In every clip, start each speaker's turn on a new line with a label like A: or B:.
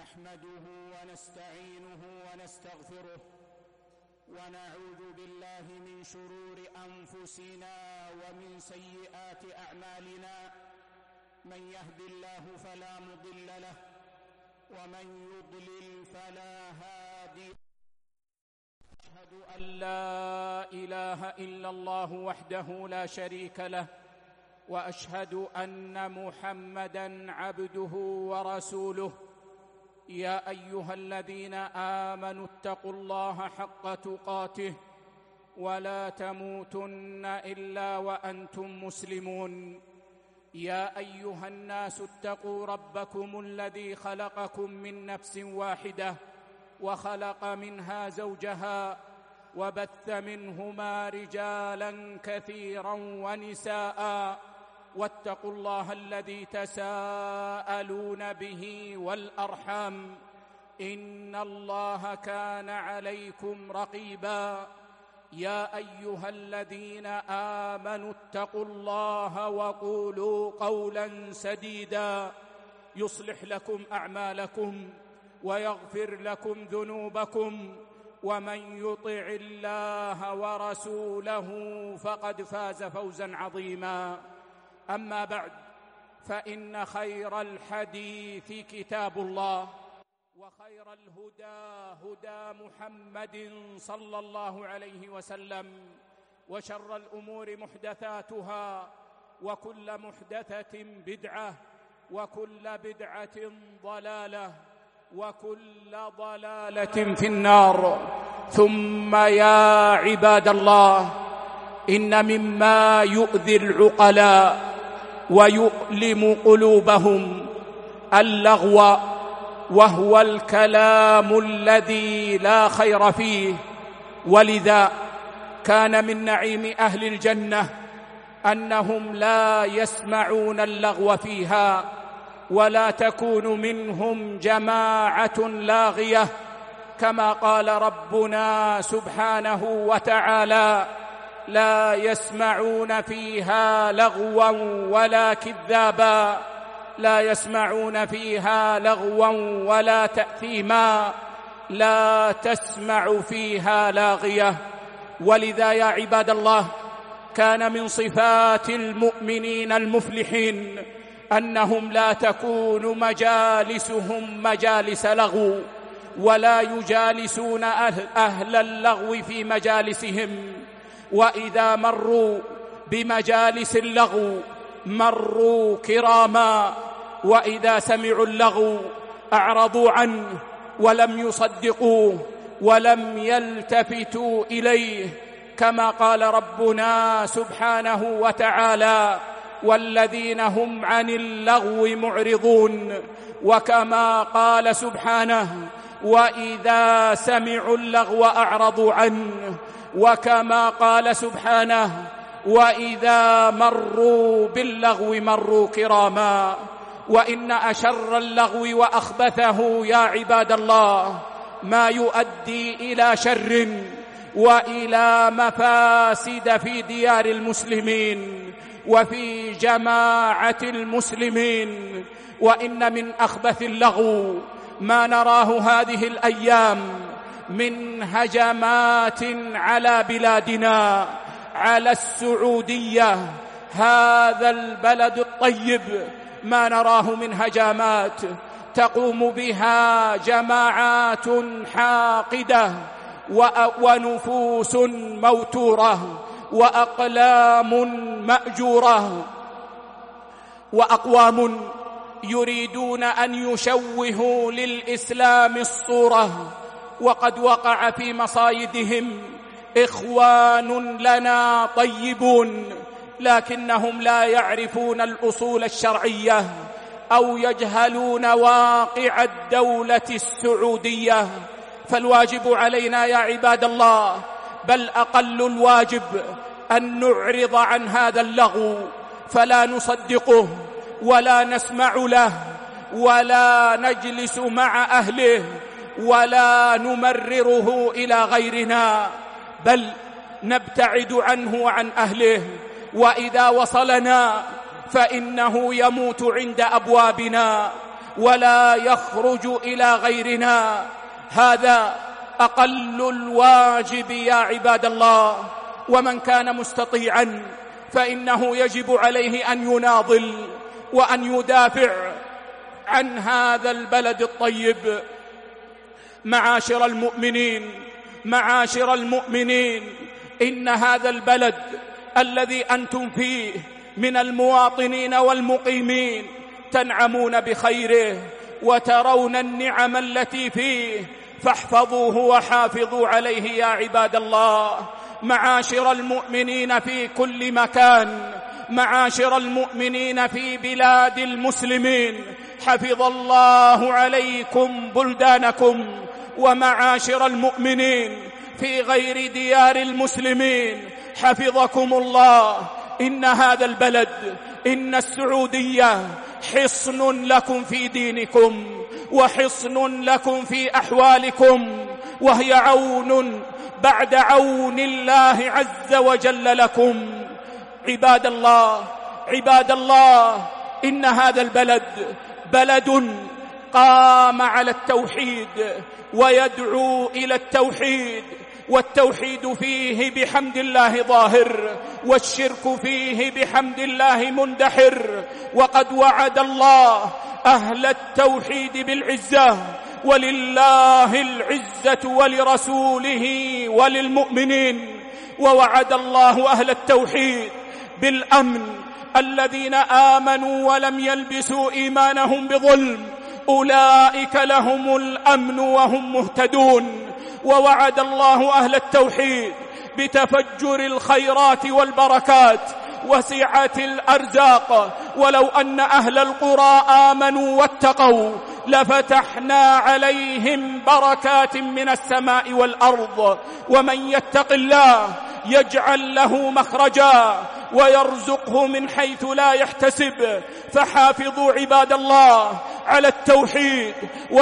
A: نحمده ونستعينه ونستغفره ونعوذ بالله من شرور أنفسنا ومن سيئات أعمالنا. من يهد الله فلا مضل له ومن يضلل فلا هادي له. أشهد أن لا إله إلا الله وحده لا شريك له، وأشهد أن محمدًا عبده ورسوله. يا أيها الذين آمنوا اتقوا الله حق تقاته ولا تموتن إلا وأنتم مسلمون. يا أيها الناس اتقوا ربكم الذي خلقكم من نفس واحدة وخلق منها زوجها وبث منهما رجالاً كثيراً ونساءً، واتقوا الله الذي تساءلون به والأرحام، إن الله كان عليكم رقيبا. يا أيها الذين آمنوا اتقوا الله وقولوا قولا سديدا يصلح لكم أعمالكم ويغفر لكم ذنوبكم، ومن يطع الله ورسوله فقد فاز فوزا عظيما. أما بعد، فإن خير الحديث كتاب الله، وخير الهدى هدى محمد صلى الله عليه وسلم، وشر الأمور محدثاتها، وكل محدثة بدعة، وكل بدعة ضلالة، وكل ضلالة في النار. ثم يا عباد الله، إن مما يؤذي العقلاء ويؤلم قلوبهم اللغو، وهو الكلام الذي لا خير فيه. ولذا كان من نعيم أهل الجنة أنهم لا يسمعون اللغو فيها، ولا تكون منهم جماعة لاغية، كما قال ربنا سبحانه وتعالى: لا يسمعون فيها لغوا ولا كذابا، لا يسمعون فيها لغوا ولا تأثيما، لا تسمع فيها لاغية. ولذا يا عباد الله، كان من صفات المؤمنين المفلحين أنهم لا تكون مجالسهم مجالس لغو، ولا يجالسون أهل اللغو في مجالسهم. وإذا مروا بمجالس اللغو مروا كراما، وإذا سمعوا اللغو أعرضوا عنه ولم يصدقوه ولم يلتفتوا إليه، كما قال ربنا سبحانه وتعالى: والذين هم عن اللغو معرضون. وكما قال سبحانه: وإذا سمعوا اللغو أعرضوا عنه. وكما قال سبحانه: وإذا مروا باللغو مروا كراما. وإن أشر اللغو وأخبثه يا عباد الله ما يؤدي إلى شر وإلى مفاسد في ديار المسلمين وفي جماعة المسلمين. وإن من أخبث اللغو ما نراه هذه الأيام من هجمات على بلادنا، على السعودية، هذا البلد الطيب، ما نراه من هجمات تقوم بها جماعات حاقدة ونفوس موتورة وأقلام مأجورة، وأقوام يريدون أن يشوهوا للإسلام الصورة. وقد وقع في مصايدهم إخوان لنا طيبون، لكنهم لا يعرفون الأصول الشرعية أو يجهلون واقع الدولة السعودية. فالواجب علينا يا عباد الله، بل أقل الواجب، أن نعرض عن هذا اللغو، فلا نصدقه ولا نسمع له ولا نجلس مع أهله ولا نمرره إلى غيرنا، بل نبتعد عنه وعن أهله. وإذا وصلنا فإنه يموت عند أبوابنا، ولا يخرج إلى غيرنا. هذا أقل الواجب يا عباد الله. ومن كان مستطيعا فإنه يجب عليه أن يناضل وأن يدافع عن هذا البلد الطيب. معاشر المؤمنين، إن هذا البلد الذي أنتم فيه من المواطنين والمقيمين تنعمون بخيره وترون النعم التي فيه، فاحفظوه وحافظوا عليه يا عباد الله. معاشر المؤمنين في كل مكان، معاشر المؤمنين في بلاد المسلمين، حفظ الله عليكم بلدانكم. ومعاشر المؤمنين في غير ديار المسلمين، حفظكم الله. إن هذا البلد، إن السعودية حصن لكم في دينكم وحصن لكم في أحوالكم، وهي عون بعد عون الله عز وجل لكم. عباد الله، إن هذا البلد بلد قام على التوحيد ويدعو إلى التوحيد، والتوحيد فيه بحمد الله ظاهر، والشرك فيه بحمد الله مندحر. وقد وعد الله أهل التوحيد بالعزة، ولله العزة ولرسوله وللمؤمنين. ووعد الله أهل التوحيد بالأمن، الذين آمنوا ولم يلبسوا إيمانهم بظلم أولئك لهم الأمن وهم مهتدون. ووعد الله أهل التوحيد بتفجر الخيرات والبركات وسعة الأرزاق. ولو أن أهل القرى آمنوا واتقوا لفتحنا عليهم بركات من السماء والأرض. ومن يتق الله يجعل له مخرجا ويرزقه من حيث لا يحتسب. فحافظوا عباد الله على التوحيد،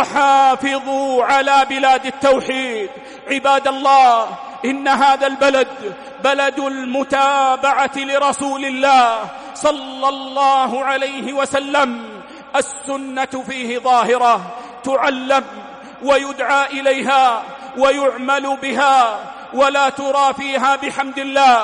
A: وحافظوا على بلاد التوحيد. عباد الله، إن هذا البلد بلد المتابعة لرسول الله صلى الله عليه وسلم. السنة فيه ظاهرة تعلم ويدعى إليها ويعمل بها، ولا ترى فيها بحمد الله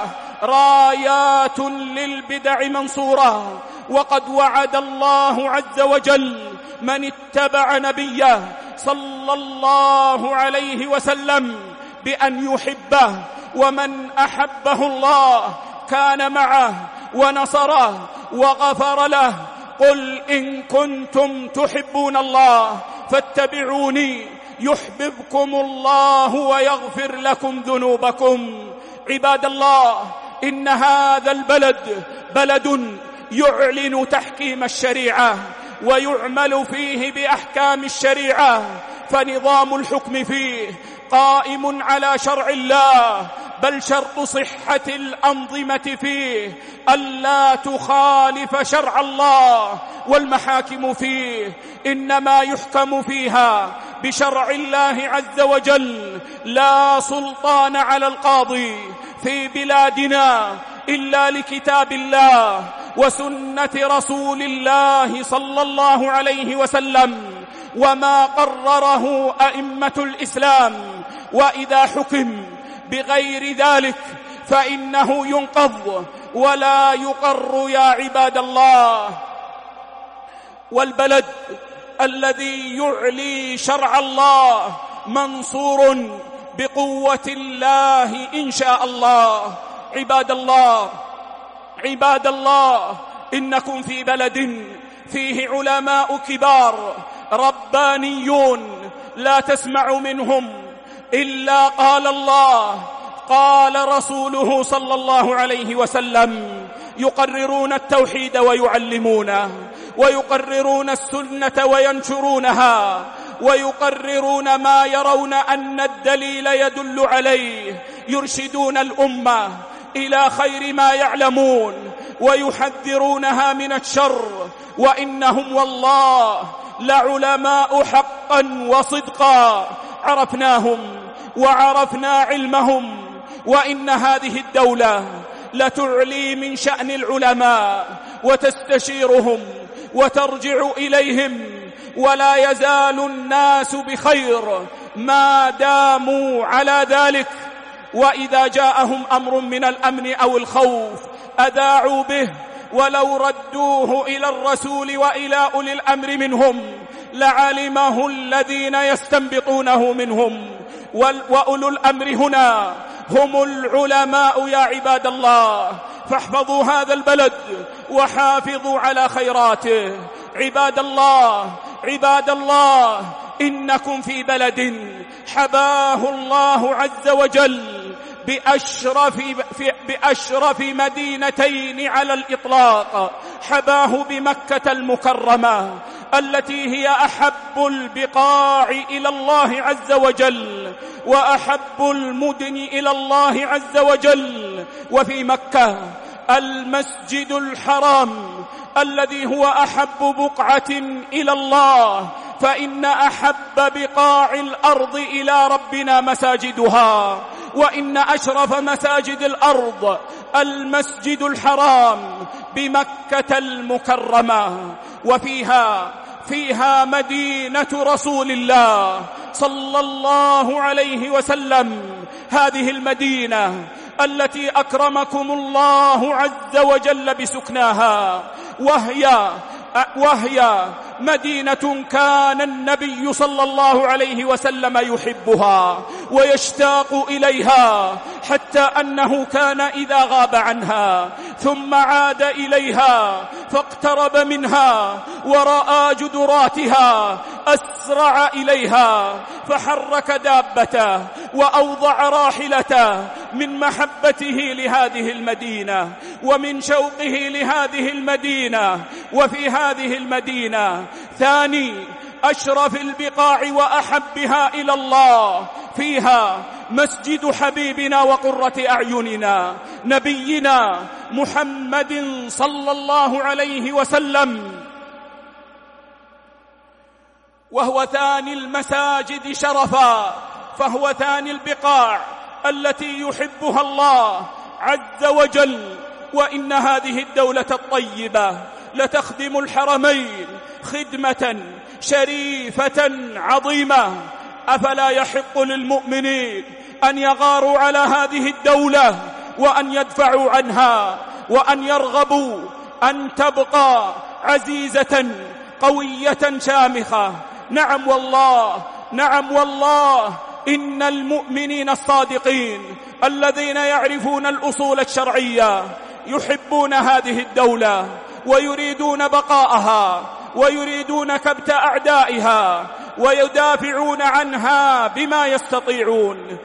A: رايات للبدع منصورة. وقد وعد الله عز وجل من اتبع نبيه صلى الله عليه وسلم بأن يحبه، ومن أحبه الله كان معه ونصره وغفر له. قل إن كنتم تحبون الله فاتبعوني يحببكم الله ويغفر لكم ذنوبكم. عباد الله، إن هذا البلد بلد يعلن تحكيم الشريعة ويعمل فيه بأحكام الشريعة، فنظام الحكم فيه قائم على شرع الله، بل شرط صحة الأنظمة فيه ألا تخالف شرع الله. والمحاكم فيه إنما يحكم فيها بشرع الله عز وجل. لا سلطان على القاضي في بلادنا إلا لكتاب الله وسنة رسول الله صلى الله عليه وسلم وما قرره أئمة الإسلام. وإذا حكم بغير ذلك فإنه ينقض ولا يقر يا عباد الله. والبلد الذي يعلي شرع الله منصور بقوة الله إن شاء الله. عباد الله، إنكم في بلد فيه علماء كبار ربانيون لا تسمع منهم إلا قال الله قال رسوله صلى الله عليه وسلم. يقررون التوحيد ويعلمونه، ويقررون السنة وينشرونها، ويقررون ما يرون أن الدليل يدل عليه. يرشدون الأمة إلى خير ما يعلمون ويحذرونها من الشر. وإنهم والله لعلماء حقا وصدقا، عرفناهم وعرفنا علمهم. وإن هذه الدولة لتعلي من شأن العلماء وتستشيرهم وترجع إليهم ولا يزال الناس بخير ما داموا على ذلك. وإذا جاءهم أمر من الأمن أو الخوف أذاعوا به، ولو ردوه إلى الرسول وإلى أولي الأمر منهم لعلمه الذين يستنبطونه منهم. وأولو الأمر هنا هم العلماء يا عباد الله، فاحفظوا هذا البلد وحافظوا على خيراته. عباد الله، إنكم في بلد حباه الله عز وجل بأشرف مدينتين على الإطلاق، حباه بمكة المكرمة التي هي أحب البقاع إلى الله عز وجل وأحب المدن إلى الله عز وجل. وفي مكة المسجد الحرام الذي هو أحب بقعة إلى الله، فإن أحب بقاع الأرض إلى ربنا مساجدها، وإن أشرف مساجد الأرض المسجد الحرام بمكة المكرمة. وفيها مدينة رسول الله صلى الله عليه وسلم، هذه المدينة التي أكرمكم الله عز وجل بسكناها، وهي مدينة كان النبي صلى الله عليه وسلم يحبها ويشتاق إليها، حتى أنه كان إذا غاب عنها ثم عاد إليها فاقترب منها ورأى جدراتها أسرع إليها، فحرك دابته وأوضع راحلته من محبته لهذه المدينة ومن شوقه لهذه المدينة. وفي هذه المدينة ثاني أشرف البقاع وأحبها إلى الله، فيها مسجد حبيبنا وقرة أعيننا نبينا محمد صلى الله عليه وسلم، وهو ثاني المساجد شرفا، فهو ثاني البقاع التي يحبها الله عز وجل. وإن هذه الدولة الطيبة لتخدم الحرمين خدمة شريفة عظيمة. أفلا يحق للمؤمنين أن يغاروا على هذه الدولة وأن يدفعوا عنها وأن يرغبوا أن تبقى عزيزة قوية شامخة؟ نعم والله إن المؤمنين الصادقين الذين يعرفون الأصول الشرعية يحبون هذه الدولة ويريدون بقاءها ويريدون كبت أعدائها ويدافعون عنها بما يستطيعون.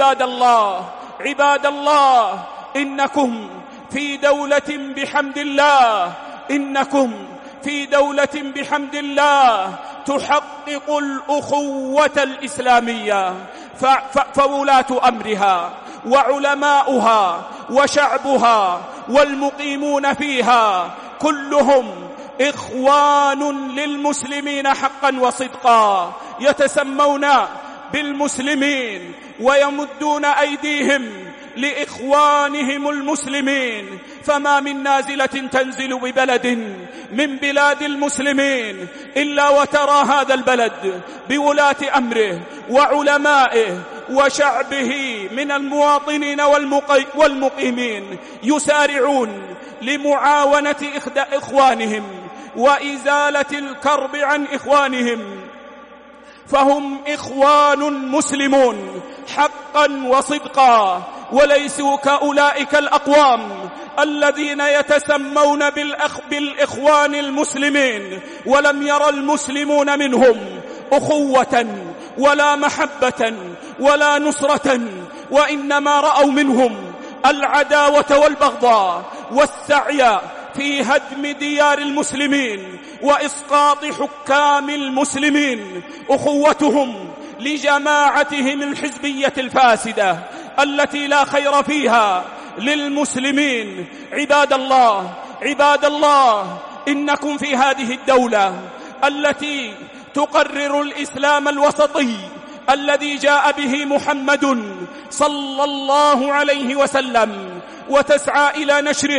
A: عباد الله، إنكم في دولة بحمد الله، إنكم في دولة بحمد الله تحقق الأخوة الإسلامية، فولاة أمرها وعلماؤها وشعبها والمقيمون فيها كلهم إخوان للمسلمين حقا وصدقا، يتسمون بالمسلمين ويمدون أيديهم لإخوانهم المسلمين. فما من نازلة تنزل ببلد من بلاد المسلمين إلا وترى هذا البلد بولاة أمره وعلمائه وشعبه من المواطنين والمقيمين يسارعون لمعاونة إخوانهم وإزالة الكرب عن إخوانهم، فهم إخوان مسلمون حقا وصدقا، وليسوا كأولئك الأقوام الذين يتسمون بالإخوان المسلمين ولم يرى المسلمون منهم أخوة ولا محبة ولا نصرة، وإنما رأوا منهم العداوة والبغضاء والسعي في هدم ديار المسلمين وإسقاط حكام المسلمين. أخوتهم لجماعتهم الحزبية الفاسدة التي لا خير فيها للمسلمين. عباد الله، إنكم في هذه الدولة التي تقرر الإسلام الوسطي الذي جاء به محمد صلى الله عليه وسلم وتسعى إلى نشره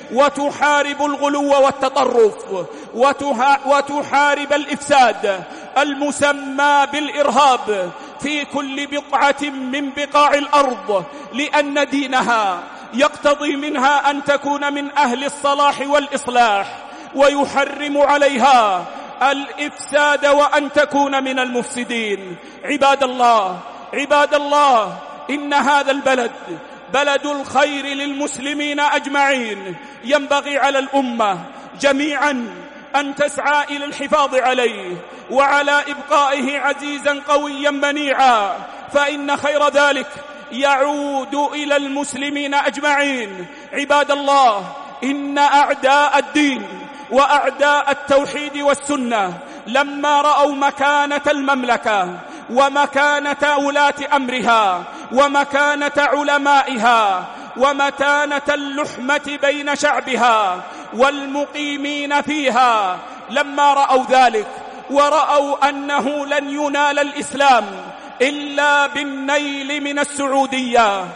A: وتحارب الغلو والتطرف وتحارب الإفساد المسمى بالإرهاب في كل بقعة من بقاع الأرض، لأن دينها يقتضي منها أن تكون من أهل الصلاح والإصلاح، ويحرم عليها الإفساد وأن تكون من المفسدين. عباد الله، إن هذا البلد بلد الخير للمسلمين أجمعين، ينبغي على الأمة جميعا أن تسعى إلى الحفاظ عليه وعلى إبقائه عزيزا قويا منيعا، فإن خير ذلك يعود إلى المسلمين أجمعين. عباد الله، إن أعداء الدين وأعداء التوحيد والسنة لما رأوا مكانة المملكة ومكانة ولاة أمرها ومكانة علمائها ومتانة اللحمة بين شعبها والمقيمين فيها، لما رأوا ذلك ورأوا أنه لن ينال الإسلام إلا بالنيل من السعودية،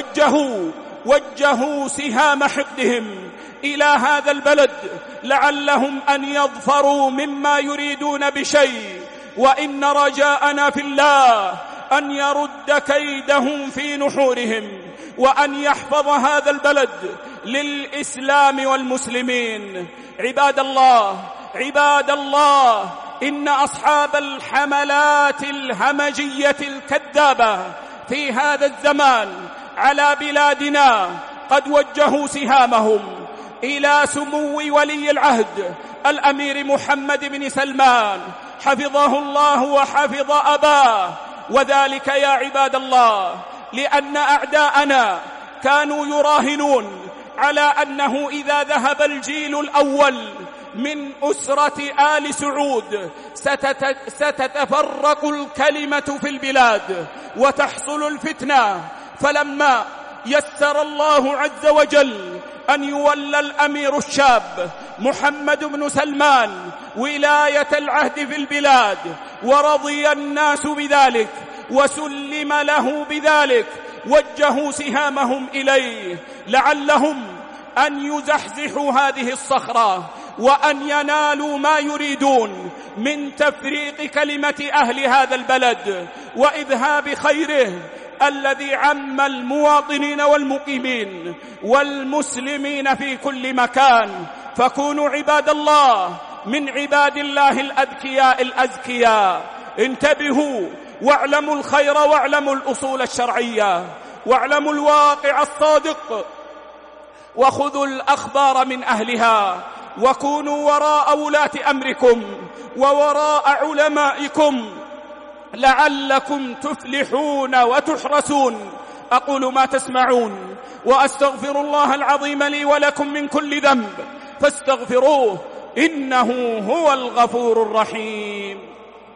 A: وجهوا سهام حقدهم إلى هذا البلد لعلهم أن يظفروا مما يريدون بشيء. وإن رجاءنا في الله أن يرد كيدهم في نحورهم، وأن يحفظ هذا البلد للإسلام والمسلمين. عباد الله، إن أصحاب الحملات الهمجية الكذابة في هذا الزمان على بلادنا قد وجهوا سهامهم إلى سمو ولي العهد الأمير محمد بن سلمان حفظه الله وحفظ أباه، وذلك يا عباد الله لأن أعداءنا كانوا يراهنون على أنه إذا ذهب الجيل الأول من أسرة آل سعود ستتفرق الكلمة في البلاد وتحصل الفتنة. فلما يسر الله عز وجل أن يولى الأمير الشاب محمد بن سلمان ولاية العهد في البلاد ورضي الناس بذلك وسلم له بذلك، وجهوا سهامهم إليه لعلهم أن يزحزحوا هذه الصخرة وأن ينالوا ما يريدون من تفريق كلمة أهل هذا البلد وإذهاب خيره الذي عم المواطنين والمقيمين والمسلمين في كل مكان. فكونوا عباد الله من عباد الله الأذكياء الأزكياء، انتبهوا واعلموا الخير واعلموا الأصول الشرعية واعلموا الواقع الصادق، وخذوا الأخبار من أهلها، وكونوا وراء ولاة أمركم ووراء علمائكم لعلكم تفلحون وتحرسون. أقول ما تسمعون وأستغفر الله العظيم لي ولكم من كل ذنب فاستغفروه إنه هو الغفور الرحيم.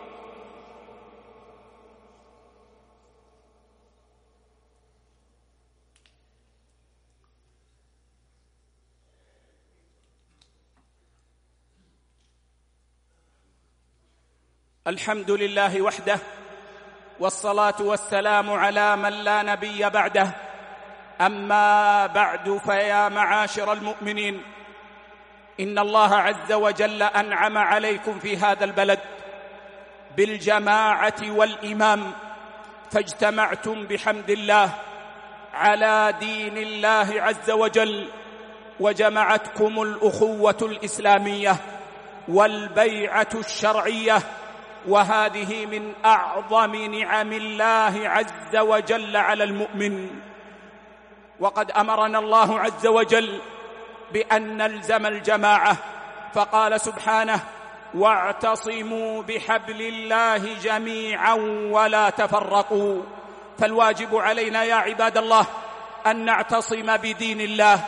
A: الحمد لله وحده، والصلاة والسلام على من لا نبي بعده. أما بعد، فيا معاشر المؤمنين، إن الله عز وجل أنعم عليكم في هذا البلد بالجماعة والإمام، فاجتمعتم بحمد الله على دين الله عز وجل، وجمعتكم الأخوة الإسلامية والبيعة الشرعية، وهذه من أعظم نعم الله عز وجل على المؤمن. وقد أمرنا الله عز وجل بأن نلزم الجماعة، فقال سبحانه: واعتصموا بحبل الله جميعا ولا تفرقوا. فالواجب علينا يا عباد الله أن نعتصم بدين الله،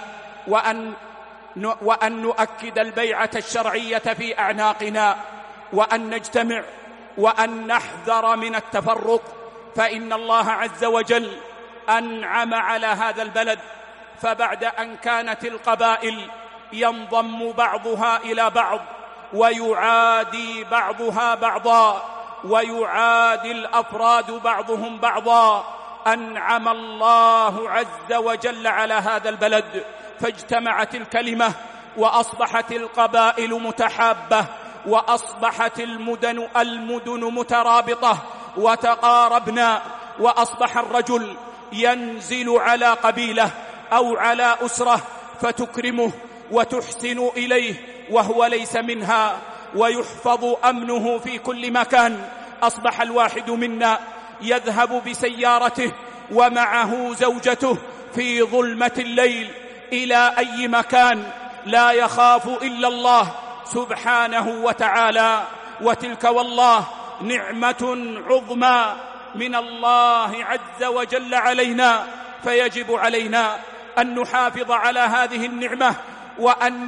A: وأن نؤكد البيعة الشرعية في أعناقنا، وأن نجتمع، وأن نحذر من التفرق، فإن الله عز وجل أنعم على هذا البلد. فبعد أن كانت القبائل ينضم بعضها إلى بعض ويعادي بعضها بعضا ويعادي الأفراد بعضهم بعضا، أنعم الله عز وجل على هذا البلد، فاجتمعت الكلمة وأصبحت القبائل متحابة وأصبحت المدن مترابطة وتقاربنا، وأصبح الرجل ينزل على قبيلة أو على أسرة فتكرمه وتحسن إليه وهو ليس منها، ويحفظ أمنه في كل مكان. أصبح الواحد منا يذهب بسيارته ومعه زوجته في ظلمة الليل إلى أي مكان لا يخاف إلا الله سبحانه وتعالى، وتلك والله نعمة عظمى من الله عز وجل علينا، فيجب علينا أن نحافظ على هذه النعمة وأن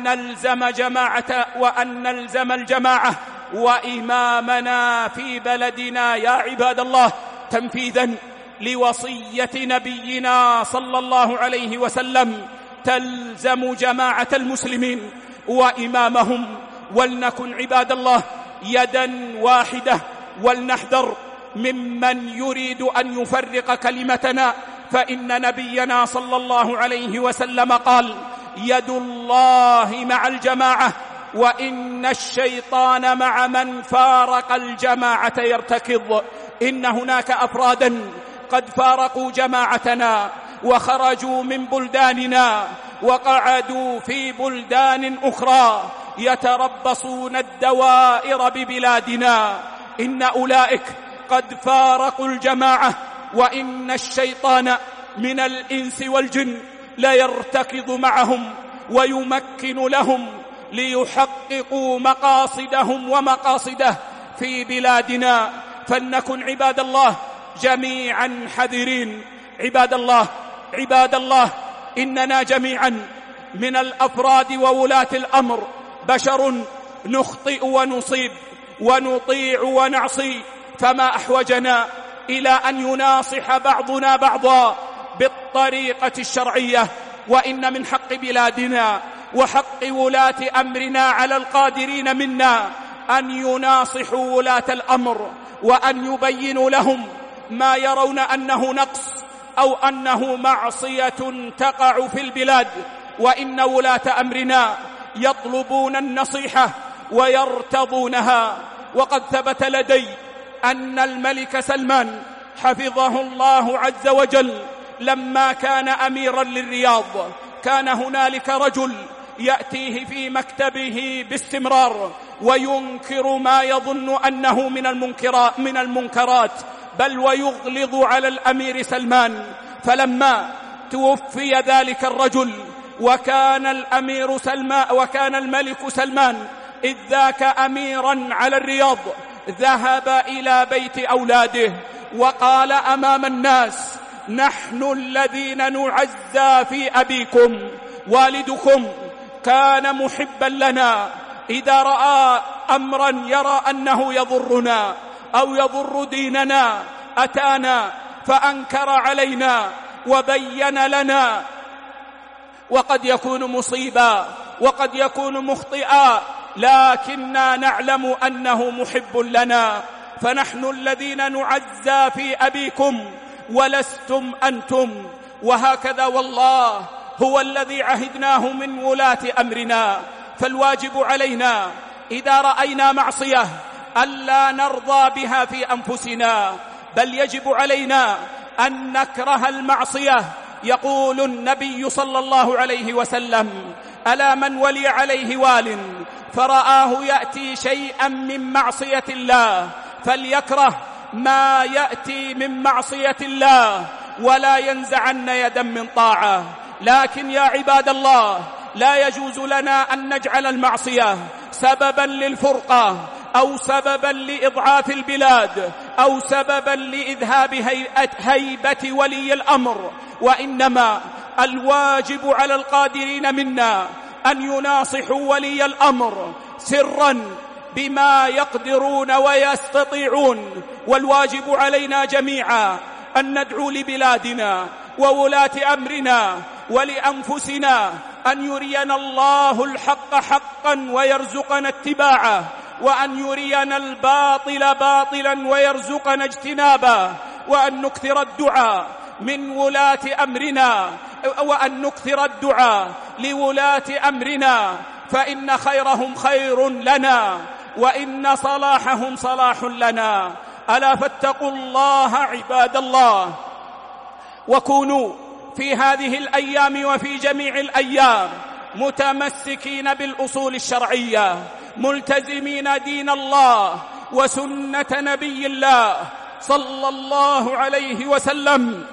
A: نلزم الجماعة وإمامنا في بلدنا يا عباد الله، تنفيذا لوصية نبينا صلى الله عليه وسلم. تلزم جماعة المسلمين وإمامهم، ولنكن عباد الله يدا واحدة، ولنحذر ممن يريد أن يفرق كلمتنا، فإن نبينا صلى الله عليه وسلم قال: يد الله مع الجماعة وإن الشيطان مع من فارق الجماعة يرتكض. إن هناك أفرادا قد فارقوا جماعتنا وخرجوا من بلداننا وقعدوا في بلدان أخرى يتربصون الدوائر ببلادنا. إن أولئك قد فارقوا الجماعة، وإن الشيطان من الإنس والجن لا يرتكض معهم ويمكن لهم ليحققوا مقاصدهم ومقاصده في بلادنا. فلنكن عباد الله جميعا حذرين. عباد الله إننا جميعا من الأفراد وولاة الأمر بشر نخطئ ونصيب ونطيع ونعصي، فما أحوجنا إلى أن يناصح بعضنا بعضا بالطريقة الشرعية. وإن من حق بلادنا وحق ولاة أمرنا على القادرين منا أن يناصحوا ولاة الأمر وأن يبينوا لهم ما يرون أنه نقص أو أنه معصية تقع في البلاد. وإن ولاة أمرنا يطلبون النصيحة ويرتضونها. وقد ثبت لدي أن الملك سلمان حفظه الله عز وجل لما كان أميرا للرياض كان هنالك رجل يأتيه في مكتبه باستمرار وينكر ما يظن أنه من المنكرات، بل ويغلظ على الأمير سلمان. فلما توفي ذلك الرجل وكان الملك سلمان إذ ذاك أميرا على الرياض، ذهب إلى بيت أولاده وقال أمام الناس: نحن الذين نعزى في أبيكم، والدكم كان محبا لنا، إذا رأى أمرا يرى أنه يضرنا أو يضر ديننا أتانا فأنكر علينا وبين لنا، وقد يكون مصيبا وقد يكون مخطئا، لكننا نعلم أنه محب لنا، فنحن الذين نعزى في أبيكم ولستم أنتم. وهكذا والله هو الذي عهدناه من ولاة أمرنا. فالواجب علينا إذا رأينا معصية ألا نرضى بها في أنفسنا، بل يجب علينا أن نكره المعصية. يقول النبي صلى الله عليه وسلم: ألا من ولي عليه وال فرآه يأتي شيئا من معصية الله فليكره ما يأتي من معصية الله ولا ينزعن يدا من طاعة. لكن يا عباد الله لا يجوز لنا أن نجعل المعصية سببا للفرقة أو سببا لإضعاف البلاد أو سببا لإذهاب هيبة ولي الأمر، وإنما الواجب على القادرين منا أن يناصحوا ولي الأمر سرا بما يقدرون ويستطيعون. والواجب علينا جميعا أن ندعو لبلادنا وولاة أمرنا ولأنفسنا أن يرينا الله الحق حقا ويرزقنا اتباعه، وأن يرينا الباطل باطلا ويرزقنا اجتنابه، وأن نكثر الدعاء من ولاة أمرنا، وأن نكثر الدعاء لولاة أمرنا، فإن خيرهم خير لنا وإن صلاحهم صلاح لنا. ألا فاتقوا الله عباد الله، وكونوا في هذه الأيام وفي جميع الأيام متمسكين بالأصول الشرعية، ملتزمين دين الله وسنة نبي الله صلى الله عليه وسلم.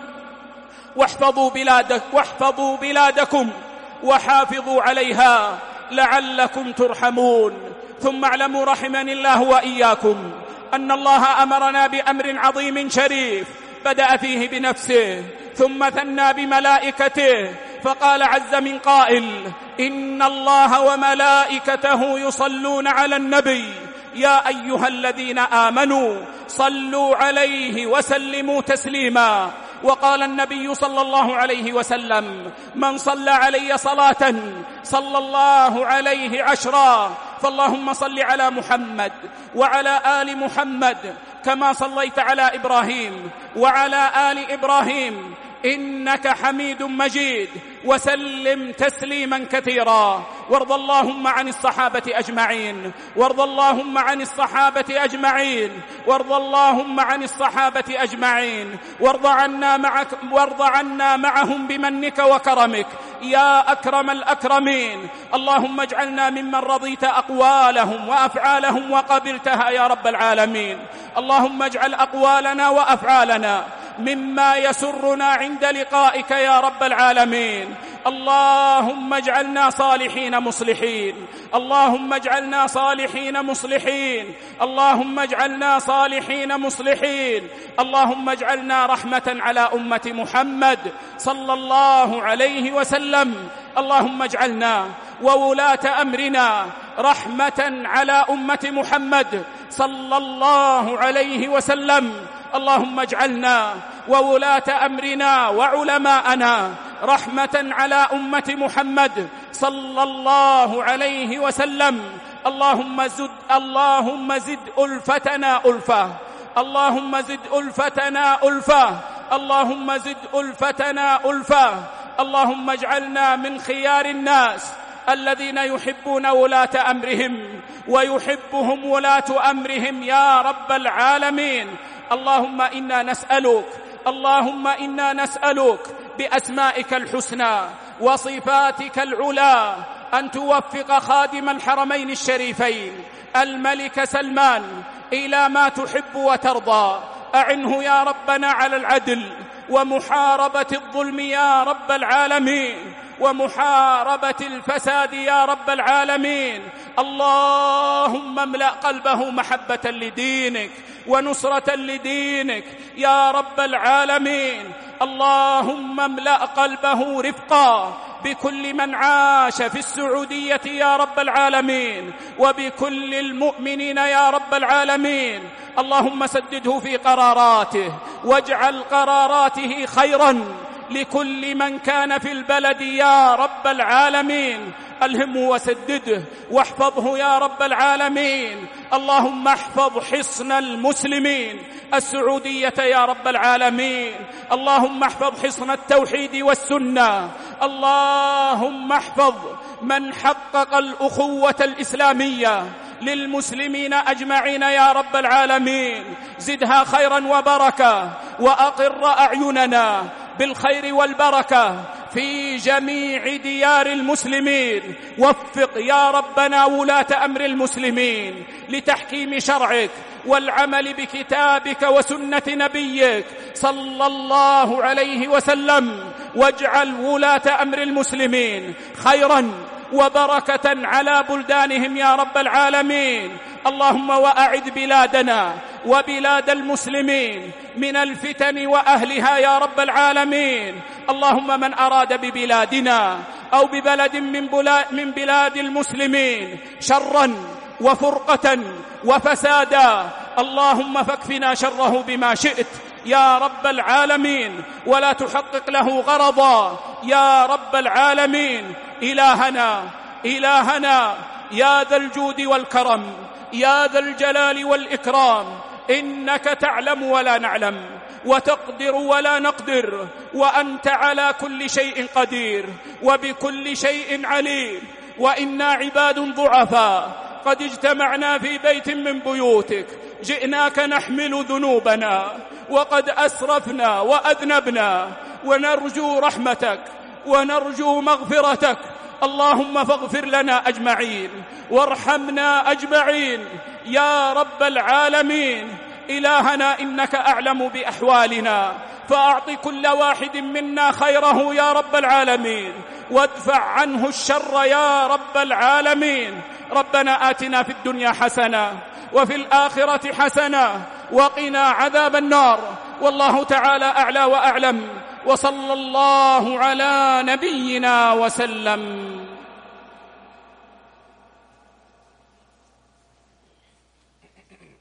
A: واحفظوا بلادكم وحافظوا عليها لعلكم ترحمون. ثم اعلموا رحمني الله وإياكم أن الله أمرنا بأمر عظيم شريف بدأ فيه بنفسه ثم ثنى بملائكته، فقال عز من قائل: إن الله وملائكته يصلون على النبي يا أيها الذين آمنوا صلوا عليه وسلموا تسليما. وقال النبي صلى الله عليه وسلم: من صلى علي صلاة صلى الله عليه 10. فاللهم صل على محمد وعلى آل محمد كما صليت على إبراهيم وعلى آل إبراهيم إنك حميد مجيد، وسلم تسليما كثيرا. وارض اللهم عن الصحابة أجمعين، وارض اللهم عن الصحابة أجمعين، وارض اللهم عن الصحابة أجمعين، وارض عنا معهم بمنك وكرمك يا أكرم الأكرمين. اللهم اجعلنا ممن رضيت أقوالهم وأفعالهم وقبلتها يا رب العالمين. اللهم اجعل أقوالنا وأفعالنا مما يسرنا عند لقائك يا رب العالمين. اللهم اجعلنا صالحين مصلحين، اللهم اجعلنا صالحين مصلحين، اللهم اجعلنا صالحين مصلحين. اللهم اجعلنا رحمة على أمة محمد صلى الله عليه وسلم. اللهم اجعلنا وولاة أمرنا رحمة على أمة محمد صلى الله عليه وسلم. اللهم اجعلنا وولاة أمرنا وعلماءنا رحمة على أمة محمد صلى الله عليه وسلم. اللهم زد ألفتنا ألفة، اللهم زد ألفتنا ألفة، اللهم زد ألفتنا ألفة. اللهم اجعلنا من خيار الناس الذين يحبون ولاة أمرهم ويحبهم ولاة أمرهم يا رب العالمين. اللهم إنا نسألك بأسمائك الحسنى وصفاتك العلى أن توفق خادم الحرمين الشريفين الملك سلمان إلى ما تحب وترضى. أعنه يا ربنا على العدل ومحاربة الظلم يا رب العالمين، ومحاربة الفساد يا رب العالمين. اللهم املأ قلبه محبة لدينك ونصرة لدينك يا رب العالمين. اللهم املأ قلبه رفقا بكل من عاش في السعودية يا رب العالمين، وبكل المؤمنين يا رب العالمين. اللهم سدده في قراراته واجعل قراراته خيرا لكل من كان في البلد يا رب العالمين. ألهمه وسدده واحفظه يا رب العالمين. اللهم احفظ حصن المسلمين السعودية يا رب العالمين. اللهم احفظ حصن التوحيد والسنة. اللهم احفظ من حقق الأخوة الإسلامية للمسلمين أجمعين يا رب العالمين. زدها خيرا وبركة، وأقر أعيننا بالخير والبركة في جميع ديار المسلمين. وفق يا ربنا ولاة أمر المسلمين لتحكيم شرعك والعمل بكتابك وسنة نبيك صلى الله عليه وسلم. واجعل ولاة أمر المسلمين خيرا وبركة على بلدانهم يا رب العالمين. اللهم وأعد بلادنا وبلاد المسلمين من الفتن وأهلها يا رب العالمين. اللهم من أراد ببلادنا أو ببلد من بلاد المسلمين شرا وفرقة وفسادا، اللهم فاكفنا شره بما شئت يا رب العالمين، ولا تحقق له غرضا يا رب العالمين. إلهنا يا ذا الجود والكرم، يا ذا الجلال والإكرام، إنك تعلم ولا نعلم، وتقدر ولا نقدر، وأنت على كل شيء قدير وبكل شيء عليم. وإنا عباد ضعفاء قد اجتمعنا في بيت من بيوتك، جئناك نحمل ذنوبنا وقد أسرفنا وأذنبنا، ونرجو رحمتك ونرجو مغفرتك. اللهم فاغفر لنا أجمعين وارحمنا أجمعين يا رب العالمين. إلهنا إنك أعلم بأحوالنا، فأعط كل واحد منا خيره يا رب العالمين، وادفع عنه الشر يا رب العالمين. ربنا آتنا في الدنيا حسنة وفي الآخرة حسنة وقنا عذاب النار. والله تعالى أعلى وأعلم، وصلى الله على نبينا وسلم.